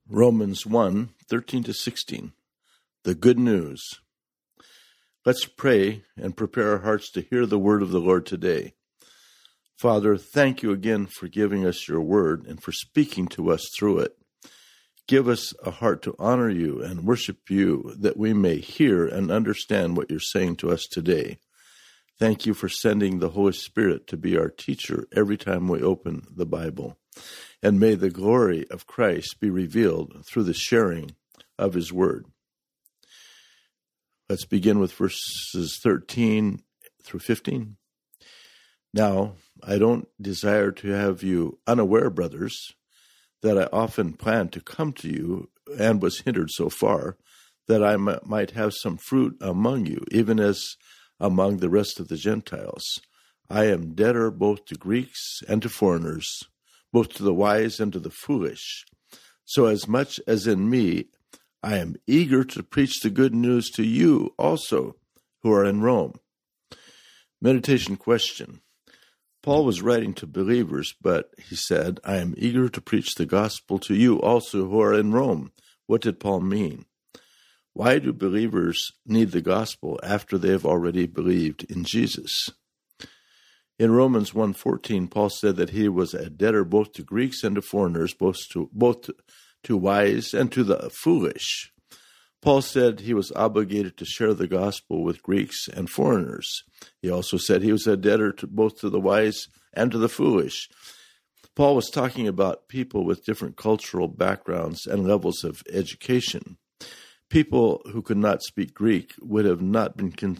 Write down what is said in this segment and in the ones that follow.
Romans 1:13-16, the good news. Let's pray and prepare our hearts to hear the word of the Lord today. Father, thank you again for giving us your word and for speaking to us through it. Give us a heart to honor you and worship you, that we may hear and understand what you're saying to us today. Thank you for sending the Holy Spirit to be our teacher every time we open the Bible. And may the glory of Christ be revealed through the sharing of his word. Let's begin with verses 13 through 15. Now, I don't desire to have you unaware, brothers, that I often planned to come to you and was hindered so far, that I might have some fruit among you, even as among the rest of the Gentiles. I am debtor both to Greeks and to foreigners, both to the wise and to the foolish. So as much as in me, I am eager to preach the good news to you also who are in Rome. Meditation question. Paul was writing to believers, but he said, I am eager to preach the gospel to you also who are in Rome. What did Paul mean? Why do believers need the gospel after they have already believed in Jesus? In Romans 1:14, Paul said that he was a debtor both to Greeks and to foreigners, both to wise and to the foolish. Paul said he was obligated to share the gospel with Greeks and foreigners. He also said he was a debtor both to the wise and to the foolish. Paul was talking about people with different cultural backgrounds and levels of education. People who could not speak Greek would not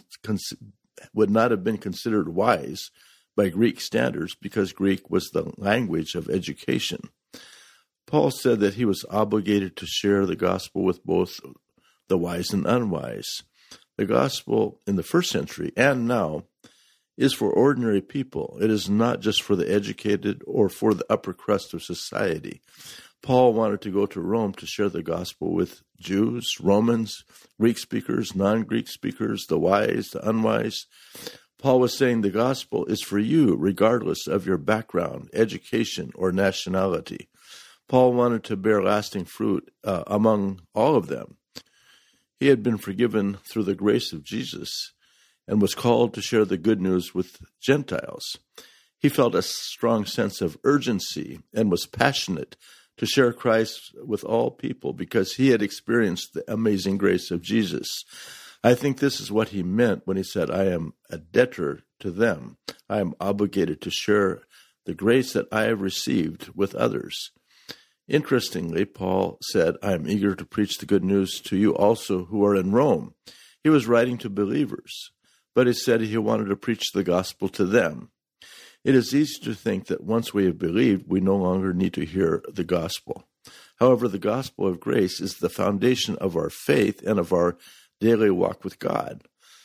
have been considered wise by Greek standards, because Greek was the language of education. Paul said that he was obligated to share the gospel with both the wise and unwise. The gospel in the first century and now is for ordinary people. It is not just for the educated or for the upper crust of society. Paul wanted to go to Rome to share the gospel with Jews, Romans, Greek speakers, non-Greek speakers, the wise, the unwise. Paul was saying the gospel is for you, regardless of your background, education, or nationality. Paul wanted to bear lasting fruit among all of them. He had been forgiven through the grace of Jesus and was called to share the good news with Gentiles. He felt a strong sense of urgency and was passionate to share Christ with all people because he had experienced the amazing grace of Jesus. I think this is what he meant when he said, I am a debtor to them. I am obligated to share the grace that I have received with others. Interestingly, Paul said, I am eager to preach the good news to you also who are in Rome. He was writing to believers, but he said he wanted to preach the gospel to them. It is easy to think that once we have believed, we no longer need to hear the gospel. However, the gospel of grace is the foundation of our faith and of our daily walk with God.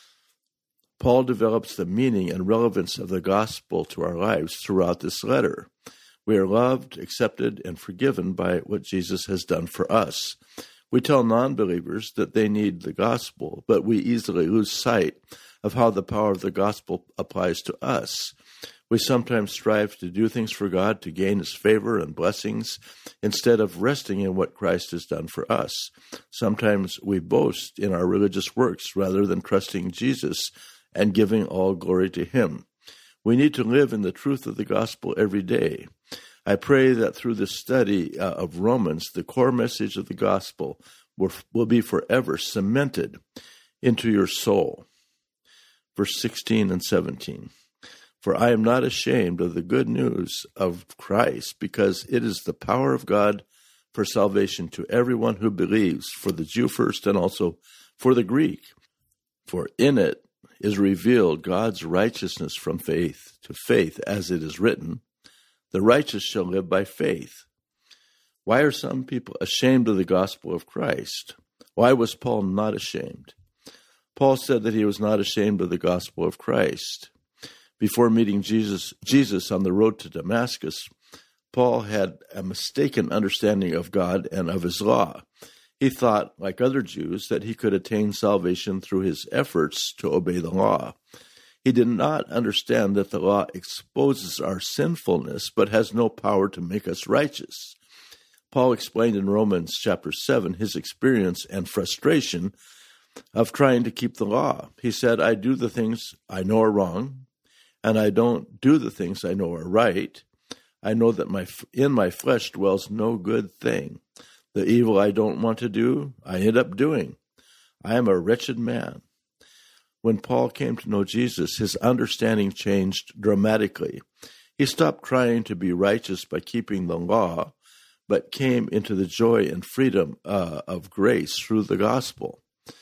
Paul develops the meaning and relevance of the gospel to our lives throughout this letter. We are loved, accepted, and forgiven by what Jesus has done for us. We tell non-believers that they need the gospel, but we easily lose sight of how the power of the gospel applies to us. We sometimes strive to do things for God to gain his favor and blessings instead of resting in what Christ has done for us. Sometimes we boast in our religious works rather than trusting Jesus and giving all glory to him. We need to live in the truth of the gospel every day. I pray that through the study of Romans, the core message of the gospel will be forever cemented into your soul. Verse 16 and 17. For I am not ashamed of the good news of Christ, because it is the power of God for salvation to everyone who believes, for the Jew first and also for the Greek. For in it is revealed God's righteousness from faith to faith, as it is written, the righteous shall live by faith. Why are some people ashamed of the gospel of Christ? Why was Paul not ashamed? Paul said that he was not ashamed of the gospel of Christ. Before meeting Jesus on the road to Damascus, Paul had a mistaken understanding of God and of his law. He thought, like other Jews, that he could attain salvation through his efforts to obey the law. He did not understand that the law exposes our sinfulness, but has no power to make us righteous. Paul explained in Romans chapter 7 his experience and frustration of trying to keep the law. He said, I do the things I know are wrong, and I don't do the things I know are right. I know that in my flesh dwells no good thing. The evil I don't want to do, I end up doing. I am a wretched man. When Paul came to know Jesus, his understanding changed dramatically. He stopped trying to be righteous by keeping the law, but came into the joy and freedom of grace through the gospel.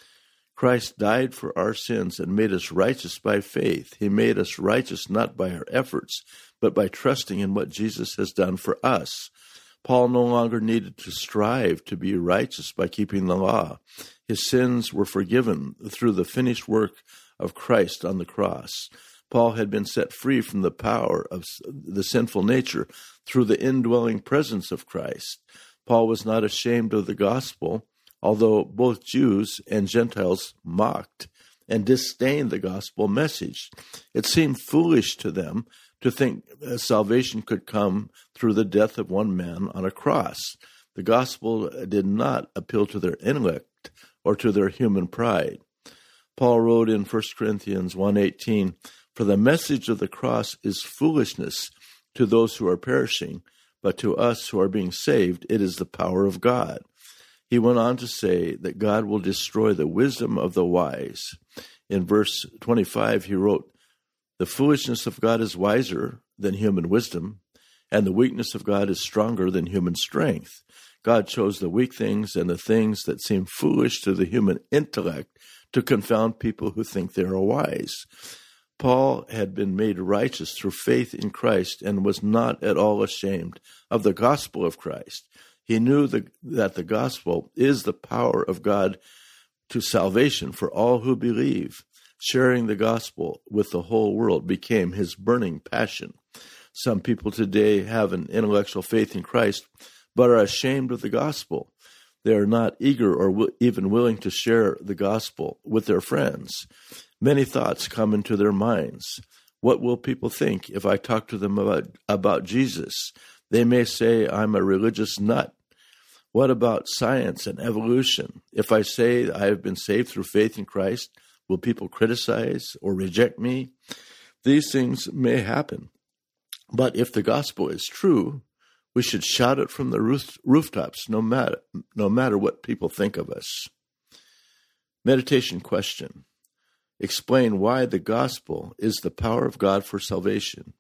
Christ died for our sins and made us righteous by faith. He made us righteous not by our efforts, but by trusting in what Jesus has done for us. Paul no longer needed to strive to be righteous by keeping the law. His sins were forgiven through the finished work of Christ on the cross. Paul had been set free from the power of the sinful nature through the indwelling presence of Christ. Paul was not ashamed of the gospel, although both Jews and Gentiles mocked and disdained the gospel message. It seemed foolish to them to think salvation could come through the death of one man on a cross. The gospel did not appeal to their intellect or to their human pride. Paul wrote in 1 Corinthians 1:18, "For the message of the cross is foolishness to those who are perishing, but to us who are being saved, it is the power of God." He went on to say that God will destroy the wisdom of the wise. In verse 25, he wrote, "The foolishness of God is wiser than human wisdom, and the weakness of God is stronger than human strength." God chose the weak things and the things that seem foolish to the human intellect to confound people who think they are wise. Paul had been made righteous through faith in Christ and was not at all ashamed of the gospel of Christ. He knew that the gospel is the power of God to salvation for all who believe. Sharing the gospel with the whole world became his burning passion. Some people today have an intellectual faith in Christ, but are ashamed of the gospel. They are not eager or even willing to share the gospel with their friends. Many thoughts come into their minds. What will people think if I talk to them about Jesus? They may say I'm a religious nut. What about science and evolution? If I say I have been saved through faith in Christ, will people criticize or reject me? These things may happen. But if the gospel is true, we should shout it from the rooftops, no matter what people think of us. Meditation question. Explain why the gospel is the power of God for salvation,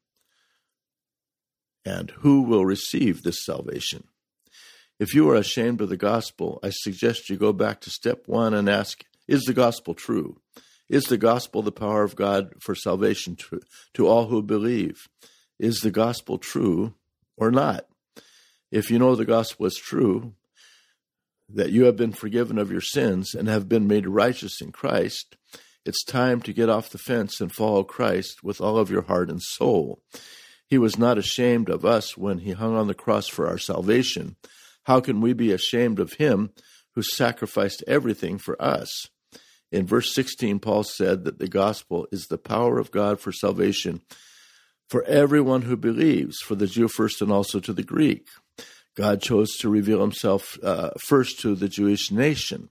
and who will receive this salvation. If you are ashamed of the gospel, I suggest you go back to step 1 and ask, is the gospel true? Is the gospel the power of God for salvation to all who believe? Is the gospel true or not? If you know the gospel is true, that you have been forgiven of your sins and have been made righteous in Christ, it's time to get off the fence and follow Christ with all of your heart and soul. He was not ashamed of us when he hung on the cross for our salvation. How can we be ashamed of him who sacrificed everything for us? In verse 16, Paul said that the gospel is the power of God for salvation for everyone who believes, for the Jew first and also to the Greek. God chose to reveal himself first to the Jewish nation.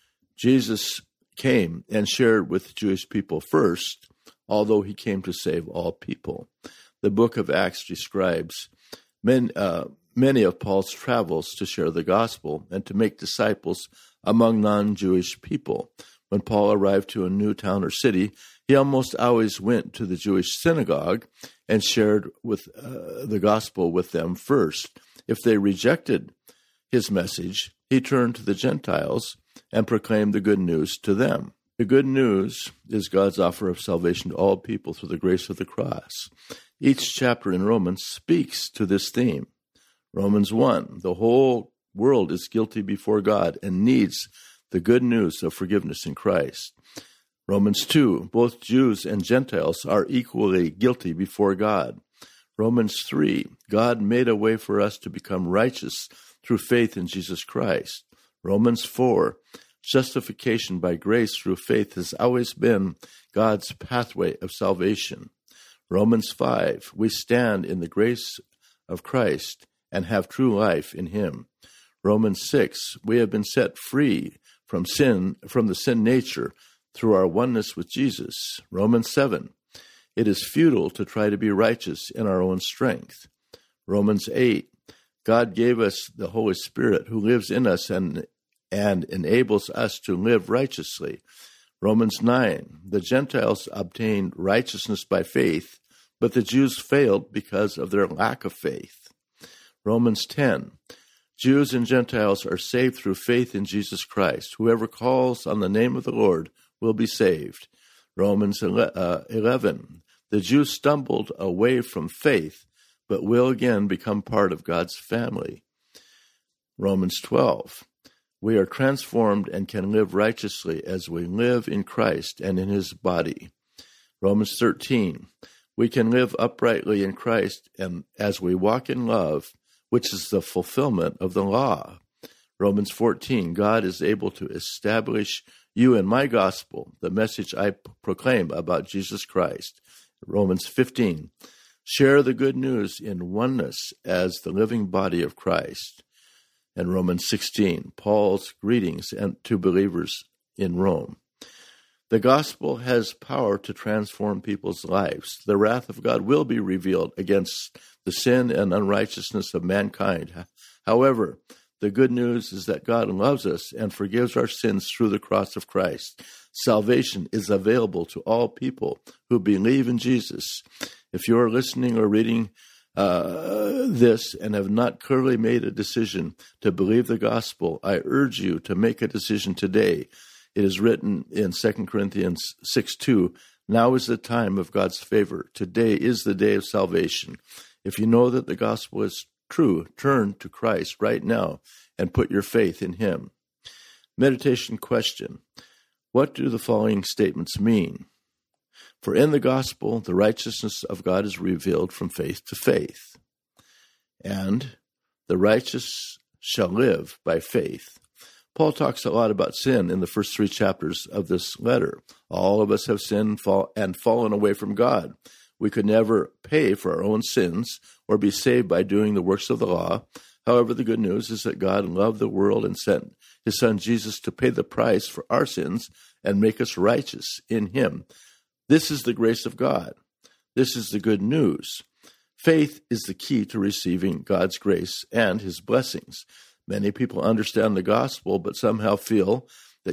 Jesus came and shared with the Jewish people first, although he came to save all people. The book of Acts describes many of Paul's travels to share the gospel and to make disciples among non-Jewish people. When Paul arrived to a new town or city, he almost always went to the Jewish synagogue and shared with the gospel with them first. If they rejected his message, he turned to the Gentiles and proclaimed the good news to them. The good news is God's offer of salvation to all people through the grace of the cross. Each chapter in Romans speaks to this theme. Romans 1, the whole world is guilty before God and needs the good news of forgiveness in Christ. Romans 2, both Jews and Gentiles are equally guilty before God. Romans 3, God made a way for us to become righteous through faith in Jesus Christ. Romans 4, justification by grace through faith has always been God's pathway of salvation. Romans 5, we stand in the grace of Christ and have true life in him. Romans 6, we have been set free from the sin nature through our oneness with Jesus. Romans 7, it is futile to try to be righteous in our own strength. Romans 8, God gave us the Holy Spirit who lives in us and enables us to live righteously. Romans 9, the Gentiles obtained righteousness by faith, but the Jews failed because of their lack of faith. Romans 10, Jews and Gentiles are saved through faith in Jesus Christ. Whoever calls on the name of the Lord will be saved. Romans 11, the Jews stumbled away from faith, but will again become part of God's family. Romans 12, we are transformed and can live righteously as we live in Christ and in his body. Romans 13, we can live uprightly in Christ and as we walk in love, which is the fulfillment of the law. Romans 14, God is able to establish you in my gospel, the message I proclaim about Jesus Christ. Romans 15, share the good news in oneness as the living body of Christ. And Romans 16, Paul's greetings to believers in Rome. The gospel has power to transform people's lives. The wrath of God will be revealed against the sin and unrighteousness of mankind. However, the good news is that God loves us and forgives our sins through the cross of Christ. Salvation is available to all people who believe in Jesus. If you are listening or reading this and have not clearly made a decision to believe the gospel, I urge you to make a decision today. It is written in 2 Corinthians 6:2, now is the time of God's favor. Today is the day of salvation. If you know that the gospel is true, turn to Christ right now and put your faith in him. Meditation question. What do the following statements mean? For in the gospel, the righteousness of God is revealed from faith to faith. And the righteous shall live by faith. Paul talks a lot about sin in the first 3 chapters of this letter. All of us have sinned and fallen away from God. We could never pay for our own sins or be saved by doing the works of the law. However, the good news is that God loved the world and sent his son Jesus to pay the price for our sins and make us righteous in him. This is the grace of God. This is the good news. Faith is the key to receiving God's grace and his blessings. Many people understand the gospel, but somehow feel that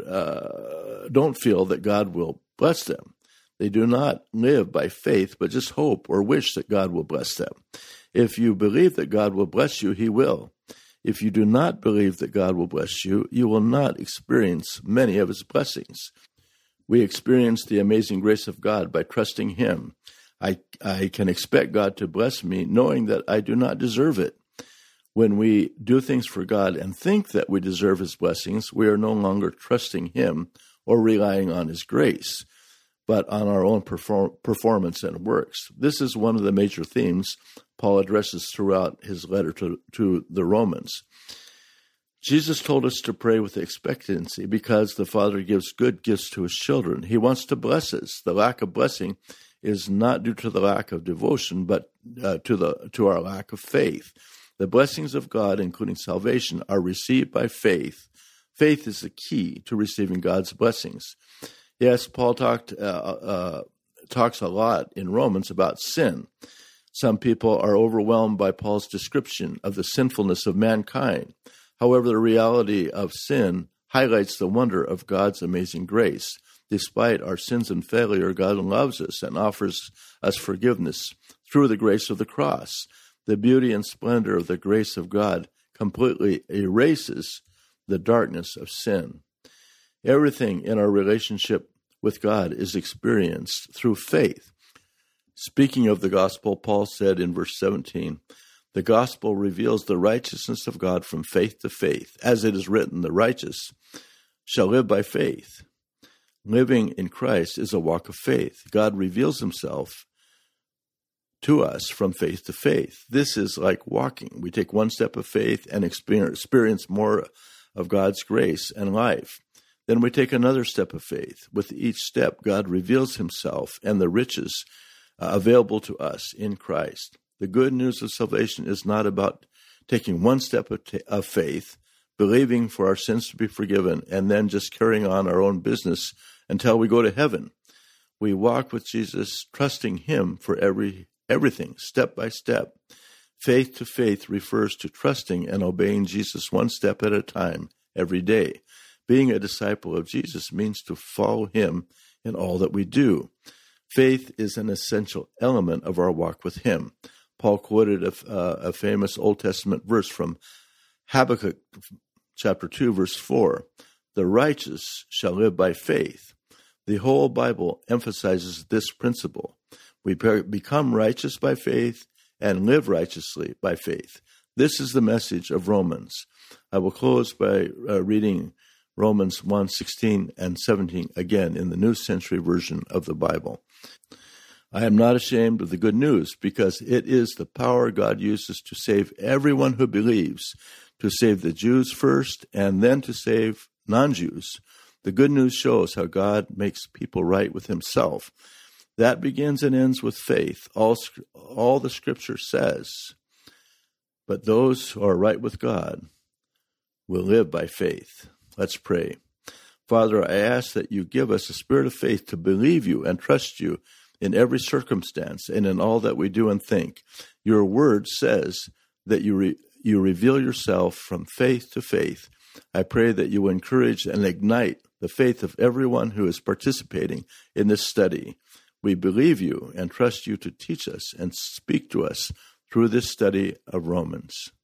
don't feel that God will bless them. They do not live by faith, but just hope or wish that God will bless them. If you believe that God will bless you, he will. If you do not believe that God will bless you, you will not experience many of his blessings. We experience the amazing grace of God by trusting him. I can expect God to bless me knowing that I do not deserve it. When we do things for God and think that we deserve his blessings, we are no longer trusting him or relying on his grace, but on our own performance and works. This is one of the major themes Paul addresses throughout his letter to the Romans. Jesus told us to pray with expectancy because the Father gives good gifts to his children. He wants to bless us. The lack of blessing is not due to the lack of devotion, but to our lack of faith. The blessings of God, including salvation, are received by faith. Faith is the key to receiving God's blessings. Yes, Paul talks a lot in Romans about sin. Some people are overwhelmed by Paul's description of the sinfulness of mankind. However, the reality of sin highlights the wonder of God's amazing grace. Despite our sins and failure, God loves us and offers us forgiveness through the grace of the cross. The beauty and splendor of the grace of God completely erases the darkness of sin. Everything in our relationship with God is experienced through faith. Speaking of the gospel, Paul said in verse 17, the gospel reveals the righteousness of God from faith to faith. As it is written, the righteous shall live by faith. Living in Christ is a walk of faith. God reveals himself to us from faith to faith. This is like walking. We take one step of faith and experience more of God's grace and life. Then we take another step of faith. With each step, God reveals himself and the riches available to us in Christ. The good news of salvation is not about taking one step of faith, believing for our sins to be forgiven, and then just carrying on our own business until we go to heaven. We walk with Jesus, trusting him for everything, step by step. Faith to faith refers to trusting and obeying Jesus one step at a time, every day. Being a disciple of Jesus means to follow him in all that we do. Faith is an essential element of our walk with him. Paul quoted a famous Old Testament verse from Habakkuk chapter 2, verse 4. The righteous shall live by faith. The whole Bible emphasizes this principle. We become righteous by faith and live righteously by faith. This is the message of Romans. I will close by reading Romans 1:16 and 17 again in the New Century Version of the Bible. I am not ashamed of the good news, because it is the power God uses to save everyone who believes, to save the Jews first and then to save non-Jews. The good news shows how God makes people right with himself. That begins and ends with faith. All the Scripture says. But those who are right with God will live by faith. Let's pray. Father, I ask that you give us a spirit of faith to believe you and trust you in every circumstance and in all that we do and think. Your word says that you reveal yourself from faith to faith. I pray that you encourage and ignite the faith of everyone who is participating in this study. We believe you and trust you to teach us and speak to us through this study of Romans.